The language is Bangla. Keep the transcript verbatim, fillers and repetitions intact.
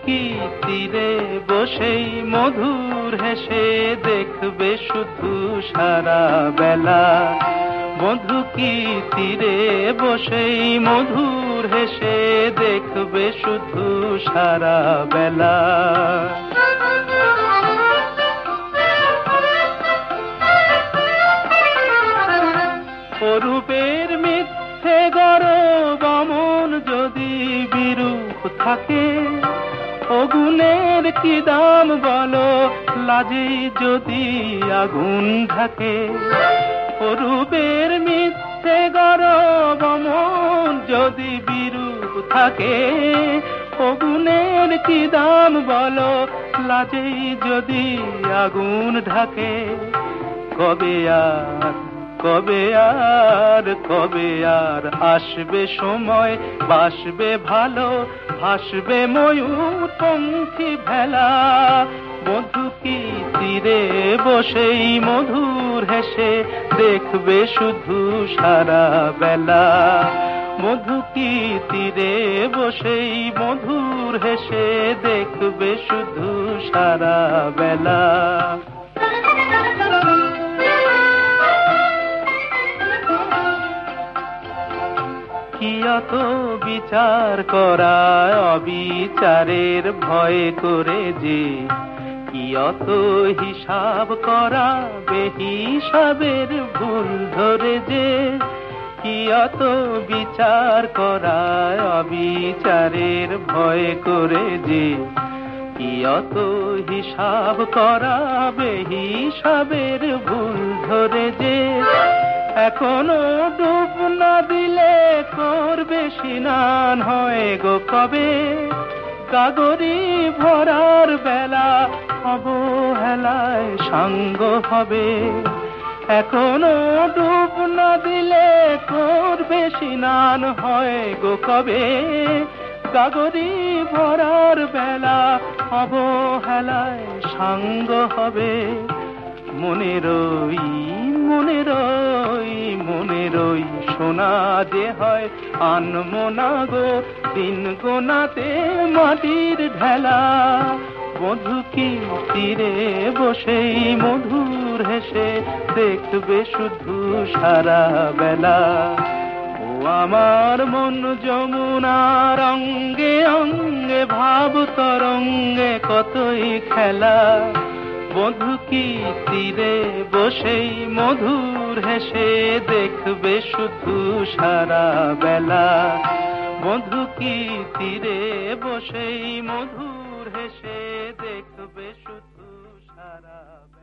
কি তীরে বসেই মধুর হেসে দেখবে শুধু সারা বেলা। বধূ কি তীরে বসেই মধুর হেসে দেখবে শুধু সারা বেলা। অরূপের মিথ্যে গরব অমন যদি বিরূপ থাকে, অগুণের কি দাম বলো লাজে যদি আগুন ঢাকে। অরূপের মিথ্যে গরব অমন যদি বিরূপ থাকে, অগুণের কি দাম বলো লাজে যদি আগুন ঢাকে। কবে আর কবে আর কবে আর আসবে সময়, বাসবে ভালো ভাসবে ময়ূর পঙ্খী ভেলা। বধূ কি তীরে বসেই মধুর হেসে দেখবে শুধু সারা বেলা। বধূ কি তীরে বসেই মধুর হেসে দেখবে শুধু সারা বেলা। কি অত বিচার করা অবিচারের ভয় করে যে, কি অত হিসাব করা বেহিসাবের ভুল ধরে যে। কি অত বিচার করা অবিচারের ভয় করে যে, কি অত হিসাব করা বেহিসাবের ভুল ধরে যে। এখনো ডুব না দিলে করবে স্নান হয় গো কবে। গাগরি ভরার বেলা অবহেলায় সাঙ্গ হবে। এখনো ডুব না দিলে করবে স্নান হয় গো কবে। গাগরি ভরার বেলা অবহেলায় সাঙ্গ হবে। মনে রই মনে রই মনে রই সোনা যে হয় আনমনা গো দিন গোনাতে মাটির ঢেলা। বধূ কি তীরে বসেই মধুর হেসে দেখবে শুধু সারা বেলা। ও আমার মন যমুনার অঙ্গে অঙ্গে ভাব তরঙ্গে কতই খেলা। বধূ কি তীরে বসেই মধুর হেসে দেখবে শুধু সারা বেলা। বধূ কি তীরে বসেই মধুর হেসে দেখবে শুধু সারা বেলা।